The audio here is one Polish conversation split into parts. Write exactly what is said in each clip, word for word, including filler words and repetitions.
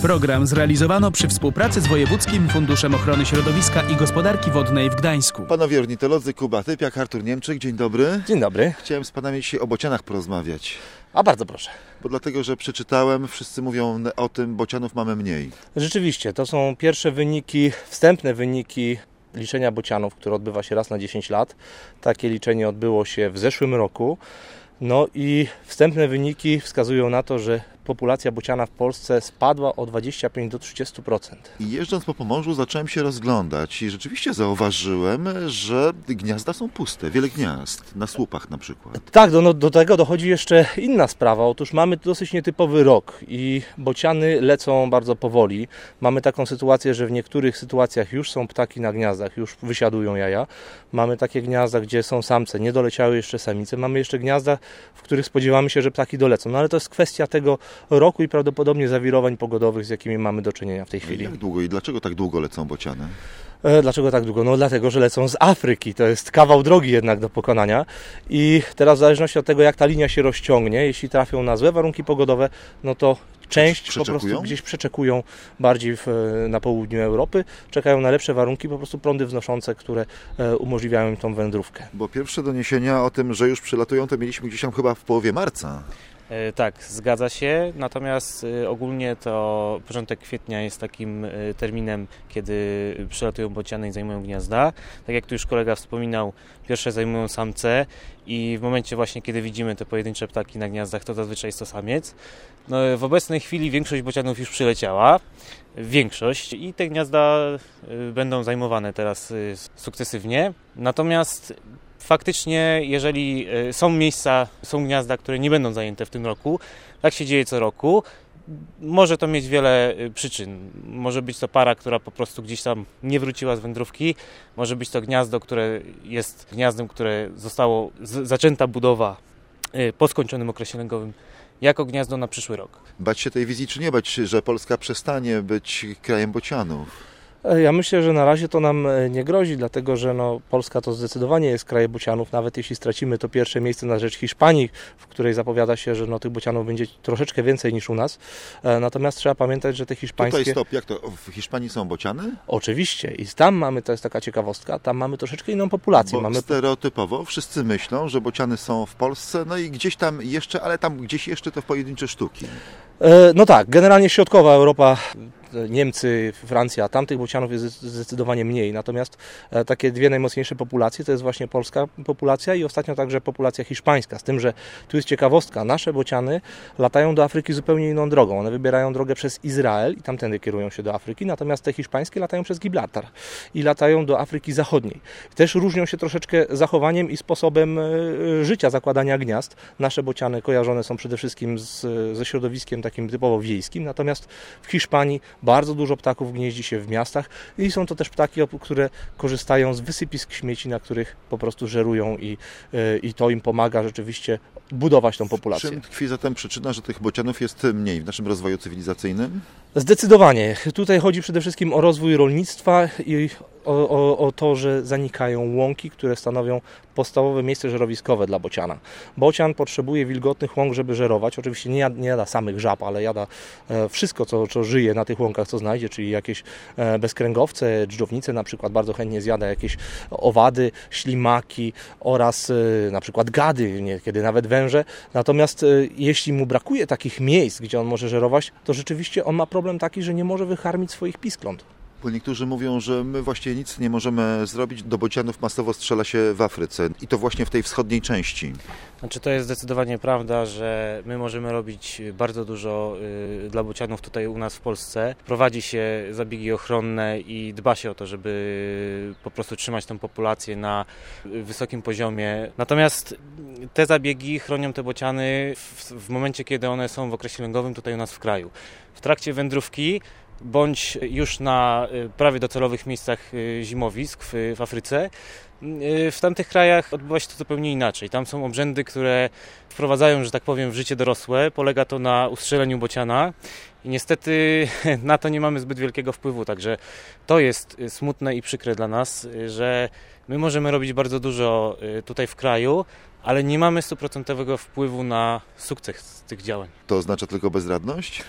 Program zrealizowano przy współpracy z Wojewódzkim Funduszem Ochrony Środowiska i Gospodarki Wodnej w Gdańsku. Panowie ornitolodzy, Kuba Typiak, Artur Niemczyk, dzień dobry. Dzień dobry. Chciałem z panami dzisiaj o bocianach porozmawiać. A bardzo proszę. Bo dlatego, że przeczytałem, wszyscy mówią o tym, bocianów mamy mniej. Rzeczywiście, to są pierwsze wyniki, wstępne wyniki liczenia bocianów, które odbywa się raz na dziesięć lat. Takie liczenie odbyło się w zeszłym roku. No i wstępne wyniki wskazują na to, że populacja bociana w Polsce spadła o dwadzieścia pięć do trzydziestu procent. I jeżdżąc po Pomorzu zacząłem się rozglądać i rzeczywiście zauważyłem, że gniazda są puste, wiele gniazd, na słupach na przykład. Tak, do, no, do tego dochodzi jeszcze inna sprawa. Otóż mamy dosyć nietypowy rok i bociany lecą bardzo powoli. Mamy taką sytuację, że w niektórych sytuacjach już są ptaki na gniazdach, już wysiadują jaja. Mamy takie gniazda, gdzie są samce, nie doleciały jeszcze samice. Mamy jeszcze gniazda, w których spodziewamy się, że ptaki dolecą. No ale to jest kwestia tego roku i prawdopodobnie zawirowań pogodowych, z jakimi mamy do czynienia w tej chwili. Jak długo i dlaczego tak długo lecą bociany? E, dlaczego tak długo? No dlatego, że lecą z Afryki. To jest kawał drogi jednak do pokonania i teraz w zależności od tego, jak ta linia się rozciągnie, jeśli trafią na złe warunki pogodowe, no to część po prostu gdzieś przeczekują bardziej w, na południu Europy, czekają na lepsze warunki, po prostu prądy wznoszące, które e, umożliwiają im tą wędrówkę. Bo pierwsze doniesienia o tym, że już przylatują, to mieliśmy gdzieś tam chyba w połowie marca. Tak, zgadza się, natomiast ogólnie to początek kwietnia jest takim terminem, kiedy przylatują bociany i zajmują gniazda. Tak jak tu już kolega wspominał, pierwsze zajmują samce i w momencie właśnie, kiedy widzimy te pojedyncze ptaki na gniazdach, to zazwyczaj jest to samiec. No, w obecnej chwili większość bocianów już przyleciała, większość i te gniazda będą zajmowane teraz sukcesywnie. Natomiast faktycznie, jeżeli są miejsca, są gniazda, które nie będą zajęte w tym roku, tak się dzieje co roku, może to mieć wiele przyczyn. Może być to para, która po prostu gdzieś tam nie wróciła z wędrówki, może być to gniazdo, które jest gniazdem, które zostało z, zaczęta budowa po skończonym okresie lęgowym, jako gniazdo na przyszły rok. Bać się tej wizji, czy nie bać się, że Polska przestanie być krajem bocianów? Ja myślę, że na razie to nam nie grozi, dlatego że no, Polska to zdecydowanie jest kraj bocianów, nawet jeśli stracimy to pierwsze miejsce na rzecz Hiszpanii, w której zapowiada się, że no, tych bocianów będzie troszeczkę więcej niż u nas. Natomiast trzeba pamiętać, że te hiszpańskie... Tutaj stop, jak to? W Hiszpanii są bociany? Oczywiście i tam mamy, to jest taka ciekawostka, tam mamy troszeczkę inną populację. Bo mamy... stereotypowo wszyscy myślą, że bociany są w Polsce, no i gdzieś tam jeszcze, ale tam gdzieś jeszcze to w pojedyncze sztuki. No tak, generalnie środkowa Europa, Niemcy, Francja, tam tych bocianów jest zdecydowanie mniej. Natomiast takie dwie najmocniejsze populacje to jest właśnie polska populacja i ostatnio także populacja hiszpańska. Z tym, że tu jest ciekawostka, nasze bociany latają do Afryki zupełnie inną drogą. One wybierają drogę przez Izrael i tamtędy kierują się do Afryki, natomiast te hiszpańskie latają przez Gibraltar i latają do Afryki Zachodniej. Też różnią się troszeczkę zachowaniem i sposobem życia, zakładania gniazd. Nasze bociany kojarzone są przede wszystkim z, ze środowiskiem takim typowo wiejskim, natomiast w Hiszpanii bardzo dużo ptaków gnieździ się w miastach i są to też ptaki, które korzystają z wysypisk śmieci, na których po prostu żerują i, i to im pomaga rzeczywiście budować tą populację. Czym tkwi zatem przyczyna, że tych bocianów jest mniej w naszym rozwoju cywilizacyjnym? Zdecydowanie. Tutaj chodzi przede wszystkim o rozwój rolnictwa i o, o, o to, że zanikają łąki, które stanowią podstawowe miejsce żerowiskowe dla bociana. Bocian potrzebuje wilgotnych łąk, żeby żerować. Oczywiście nie jada, nie jada samych żab, ale jada e, wszystko, co, co żyje na tych łąkach, co znajdzie, czyli jakieś e, bezkręgowce, dżdżownice na przykład. Bardzo chętnie zjada jakieś owady, ślimaki oraz e, na przykład gady, niekiedy nawet węże. Natomiast e, jeśli mu brakuje takich miejsc, gdzie on może żerować, to rzeczywiście on ma problem taki, że nie może wykarmić swoich piskląt. Bo niektórzy mówią, że my właściwie nic nie możemy zrobić, do bocianów masowo strzela się w Afryce i to właśnie w tej wschodniej części. Znaczy to jest zdecydowanie prawda, że my możemy robić bardzo dużo y, dla bocianów tutaj u nas w Polsce. Prowadzi się zabiegi ochronne i dba się o to, żeby po prostu trzymać tę populację na wysokim poziomie. Natomiast te zabiegi chronią te bociany w, w momencie, kiedy one są w okresie lęgowym tutaj u nas w kraju. W trakcie wędrówki bądź już na prawie docelowych miejscach zimowisk w, w Afryce. W tamtych krajach odbywa się to zupełnie inaczej. Tam są obrzędy, które wprowadzają, że tak powiem, w życie dorosłe. Polega to na ustrzeleniu bociana i niestety na to nie mamy zbyt wielkiego wpływu. Także to jest smutne i przykre dla nas, że my możemy robić bardzo dużo tutaj w kraju, ale nie mamy stuprocentowego wpływu na sukces tych działań. To oznacza tylko bezradność?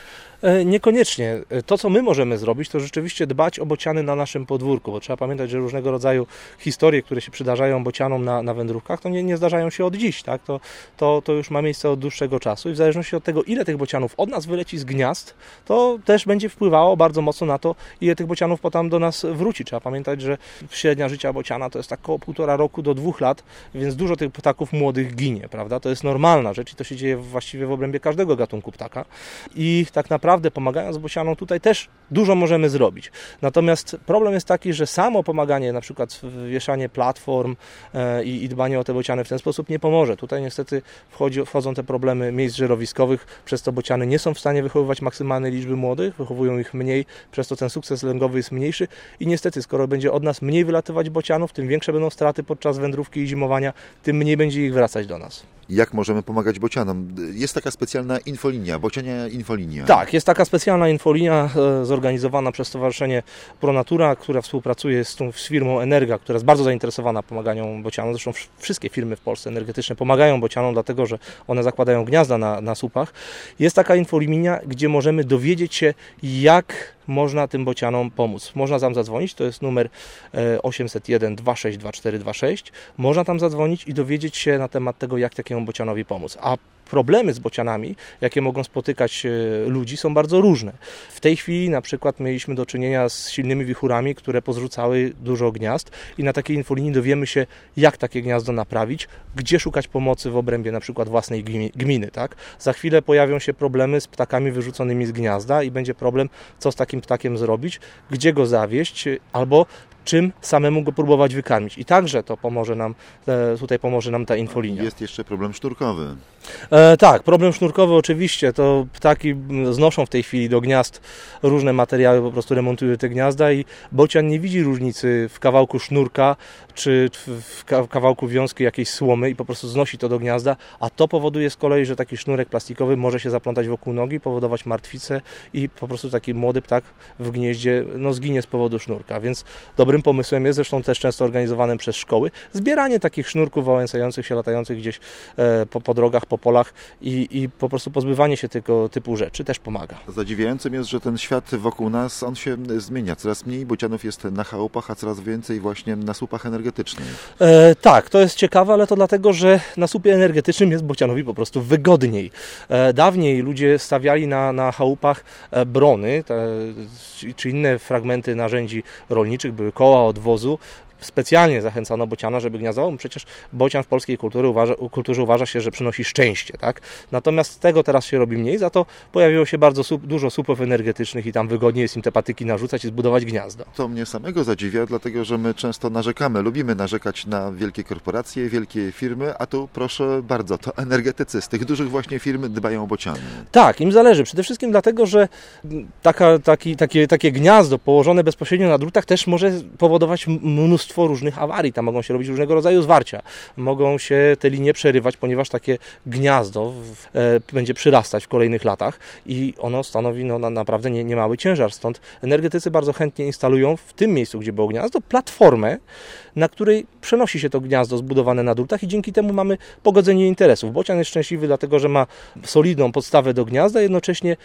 Niekoniecznie. To, co my możemy zrobić, to rzeczywiście dbać o bociany na naszym podwórku, bo trzeba pamiętać, że różnego rodzaju historie, które się przydarzają bocianom na, na wędrówkach, to nie, nie zdarzają się od dziś, tak? To, to, to już ma miejsce od dłuższego czasu i w zależności od tego, ile tych bocianów od nas wyleci z gniazd, to też będzie wpływało bardzo mocno na to, ile tych bocianów potem do nas wróci. Trzeba pamiętać, że średnia życia bociana to jest tak około półtora roku do dwóch lat, więc dużo tych ptaków młodych ginie, prawda? To jest normalna rzecz i to się dzieje właściwie w obrębie każdego gatunku ptaka i tak naprawdę pomagając bocianom tutaj też dużo możemy zrobić. Natomiast problem jest taki, że samo pomaganie, na przykład wieszanie platform e, i, i dbanie o te bociany w ten sposób nie pomoże. Tutaj niestety wchodzi, wchodzą te problemy miejsc żerowiskowych, przez to bociany nie są w stanie wychowywać maksymalnej liczby młodych, wychowują ich mniej, przez to ten sukces lęgowy jest mniejszy i niestety, skoro będzie od nas mniej wylatywać bocianów, tym większe będą straty podczas wędrówki i zimowania, tym mniej będzie ich wracać do nas. Jak możemy pomagać bocianom? Jest taka specjalna infolinia, bociania infolinia. Tak, jest taka specjalna infolinia e, zorganizowana przez Stowarzyszenie ProNatura, która współpracuje z, tą, z firmą Energa, która jest bardzo zainteresowana pomaganiem bocianom. Zresztą wszystkie firmy w Polsce energetyczne pomagają bocianom, dlatego że one zakładają gniazda na, na słupach. Jest taka infolinia, gdzie możemy dowiedzieć się, jak można tym bocianom pomóc. Można tam zadzwonić, to jest numer osiemset jeden dwa sześć dwa cztery dwa sześć. Można tam zadzwonić i dowiedzieć się na temat tego, jak takiemu bocianowi pomóc. A problemy z bocianami, jakie mogą spotykać ludzi, są bardzo różne. W tej chwili na przykład mieliśmy do czynienia z silnymi wichurami, które pozrzucały dużo gniazd i na takiej infolinii dowiemy się, jak takie gniazdo naprawić, gdzie szukać pomocy w obrębie na przykład własnej gminy. Tak? Za chwilę pojawią się problemy z ptakami wyrzuconymi z gniazda i będzie problem, co z takim ptakiem zrobić, gdzie go zawieźć, albo czym samemu go próbować wykarmić. I także to pomoże nam, tutaj pomoże nam ta infolinia. Jest jeszcze problem sznurkowy. E, tak, problem sznurkowy oczywiście, to ptaki znoszą w tej chwili do gniazd różne materiały, po prostu remontują te gniazda i bocian nie widzi różnicy w kawałku sznurka, czy w kawałku wiązki jakiejś słomy i po prostu znosi to do gniazda, a to powoduje z kolei, że taki sznurek plastikowy może się zaplątać wokół nogi, powodować martwicę i po prostu taki młody ptak w gnieździe no, zginie z powodu sznurka, więc dobrym pomysłem jest, zresztą też często organizowanym przez szkoły, zbieranie takich sznurków wałęsających się, latających gdzieś e, po, po drogach, po polach i, i po prostu pozbywanie się tego typu rzeczy też pomaga. Zadziwiającym jest, że ten świat wokół nas, on się zmienia. Coraz mniej bocianów jest na chałupach, a coraz więcej właśnie na słupach energetycznych. E, tak, to jest ciekawe, ale to dlatego, że na słupie energetycznym jest bocianowi po prostu wygodniej. E, dawniej ludzie stawiali na, na chałupach e, brony, te, czy inne fragmenty narzędzi rolniczych, były koła odwozu. Specjalnie zachęcano bociana, żeby gniazdował, bo przecież bocian w polskiej kulturze uważa, kulturze uważa się, że przynosi szczęście, tak? Natomiast tego teraz się robi mniej, za to pojawiło się bardzo sup, dużo słupów energetycznych i tam wygodniej jest im te patyki narzucać i zbudować gniazdo. To mnie samego zadziwia, dlatego że my często narzekamy, lubimy narzekać na wielkie korporacje, wielkie firmy, a tu proszę bardzo, to energetycy z tych dużych właśnie firm dbają o bociany. Tak, im zależy. Przede wszystkim dlatego, że taka, taki, takie, takie gniazdo położone bezpośrednio na drutach też może powodować mnóstwo różnych awarii, tam mogą się robić różnego rodzaju zwarcia, mogą się te linie przerywać, ponieważ takie gniazdo w, e, będzie przyrastać w kolejnych latach i ono stanowi no, na, naprawdę nie, niemały ciężar, stąd energetycy bardzo chętnie instalują w tym miejscu, gdzie było gniazdo, platformę, na której przenosi się to gniazdo zbudowane na drutach i dzięki temu mamy pogodzenie interesów. Bocian jest szczęśliwy dlatego, że ma solidną podstawę do gniazda, jednocześnie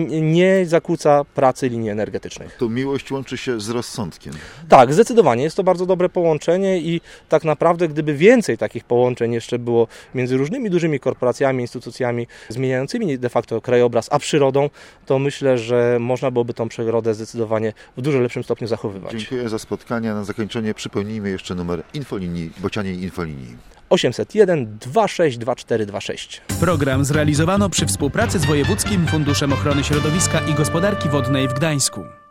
nie zakłóca pracy linii energetycznych. Tu miłość łączy się z rozsądkiem. Tak, zdecydowanie. Jest to bardzo dobre połączenie i tak naprawdę gdyby więcej takich połączeń jeszcze było między różnymi dużymi korporacjami, instytucjami zmieniającymi de facto krajobraz, a przyrodą, to myślę, że można byłoby tą przyrodę zdecydowanie w dużo lepszym stopniu zachowywać. Dziękuję za spotkanie. Na zakończenie przypomnijmy jeszcze numer infolinii, bocianiej infolinii. osiemset jeden dwa sześć dwa cztery dwa sześć. Program zrealizowano przy współpracy z Wojewódzkim Funduszem Ochrony Środowiska i Gospodarki Wodnej w Gdańsku.